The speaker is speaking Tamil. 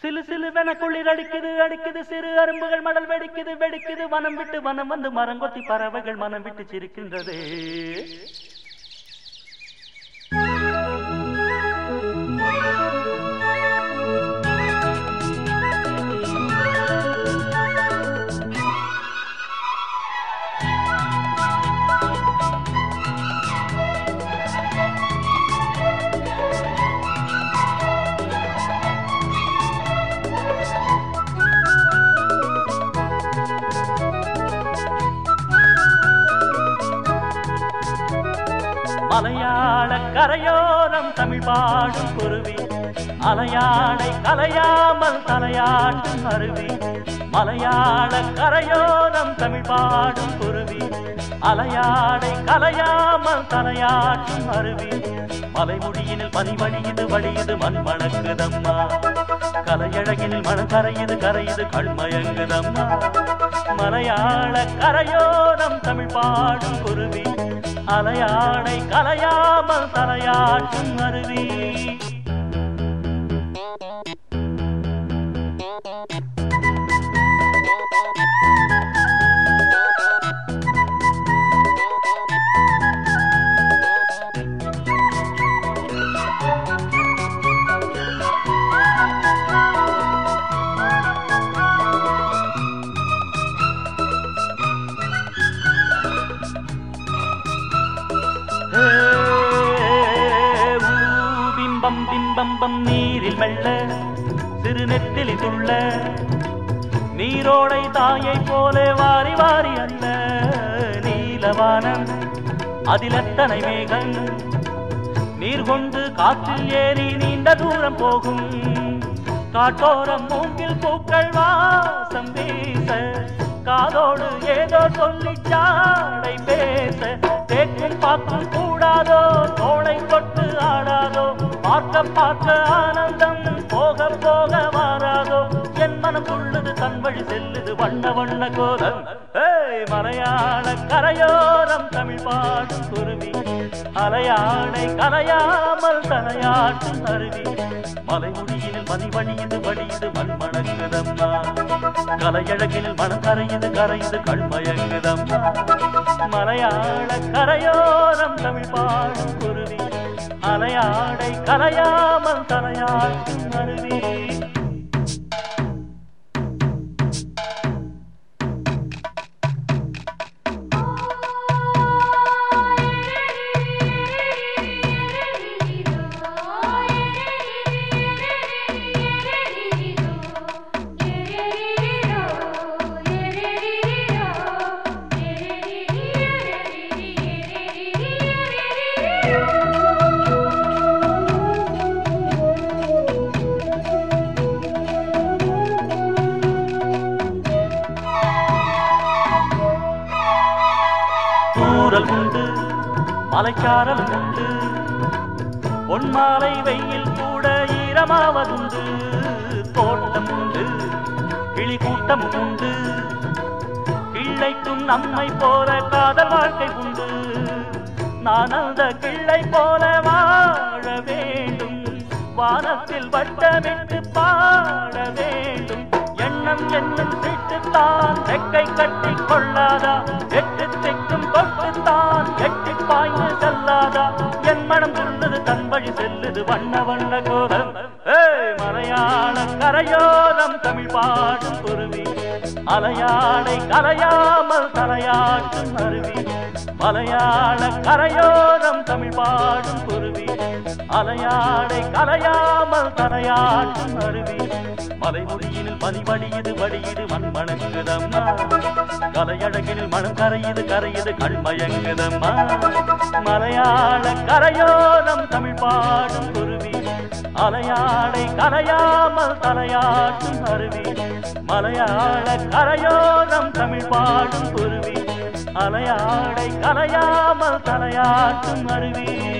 சிலு சிலுவென குளிர் அடிக்குது அடிக்குது சிறு அரும்புகள் மடல் வெடிக்குது வெடிக்குது வனம் விட்டு வனம் வந்து மரங்கொத்தி பறவைகள் மனம் விட்டு சிரிக்கின்றது. மலையாள கரையோரம் தமிழ் பாடும் குருவி அலையாடை கலையாமல் தலையாட்டும் அருவி. மலையாள கரையோரம் தமிழ் பாடும் குருவி அலையாடை கலையாமல் தலையாட்டும் அருவி. மலைமுடியினில் பனி வழியுது வழியுது மண் மணக்குதம்மா. கலையழகினில் மனம் கரையுது கரையுது கண்மயங்குதம்மா. மலையாள கரையோரம் தமிழ் பாடும் குருவி அலையாடை கலையாமல் தலையாட்டும் அருவி. பிம்பம் பிம்பம்பம் நீரில் மெல்ல சிறு நெத்திலி துள்ள நீரோடை தாயை போல வாரி வாரி அல்ல. நீலவானம் அதில் எத்தனை மேகம் நீர் கொண்டு காற்றில் ஏறி நீண்ட தூரம் போகும். காட்டோரம் மூங்கில் பூக்கள் வாசம் வீச காதோடு ஏதோ சொல்லி சாடை பேச. தேக்கும் பார்க்கும் கூடாதோ தோளை கொட்டு ஆடாதோ. பார்க்க பார்க்க ஆனந்தம் போக போக மாறாதோ. என் மனம் துள்ளுது தன் வழி செல்லுது வண்ண வண்ண கோலம். மலையாள கரையோரம் தமிழ் பாடும் குருவி அலையாடை கலையாமல் தலையாட்டும் அருவி. மலைமுடியினில் மதி வழியுது வழியுது மண் மணக்குதம்மா. கலையழகினில் மனம் கரையுது கரையுது கண்மயங்குதம்மா. மலையாள கரையோரம் தமிழ் பாடும் குருவி அலையாடை கலையாமல் தலையாட்டும் அருவி. தூரல் உண்டு மலைச்சாரல் உண்டு பொன்மாலை வெயில் கூட ஈரமாவதுண்டு. தோட்டம் உண்டு கிளி கூட்டம் உண்டு கிள்ளைக்கும் நம்மை போல காதல் வாழ்க்கை உண்டு. நான் அந்த கிள்ளை போல வாழ வேண்டும் வானத்தில் வட்டமிட்டு பாட வேண்டும். எண்ணம் என்னும் சீட்டுத்தான் ரெக்கை கட்டி கொள்ளாதா. எட்டு திக்கும் கொட்டுத்தான் எட்டி பாய்ந்து செல்லாதா. என் மனம் துள்ளுது தன் வழி செல்லுது வண்ண வண்ண கோலம். மலையாள கரையோரம் தமிழ் பாடும் குருவி அலையாடை கலையாமல் தலையாட்டும் அருவி. மலையாள கரையோரம் தமிழ் பாடும் குருவி அலையாடை கலையாமல் தலையாட்டும் அருவி. மலைமுடியினில் பனி வழியுது வழியுது மண் மணங்குதம்மா. கலையழகினில் மனம் கரையுது கரையுது கண்மயங்குதம்மா. மலையாள கரையோரம் தமிழ் பாடும் குருவி அலையாடை கலையாமல் தலையாட்டும் அருவி. மலையாள கரையோரம் தமிழ் பாடும் குருவி அலையாடை கலையாமல் தலையாட்டும் அருவி.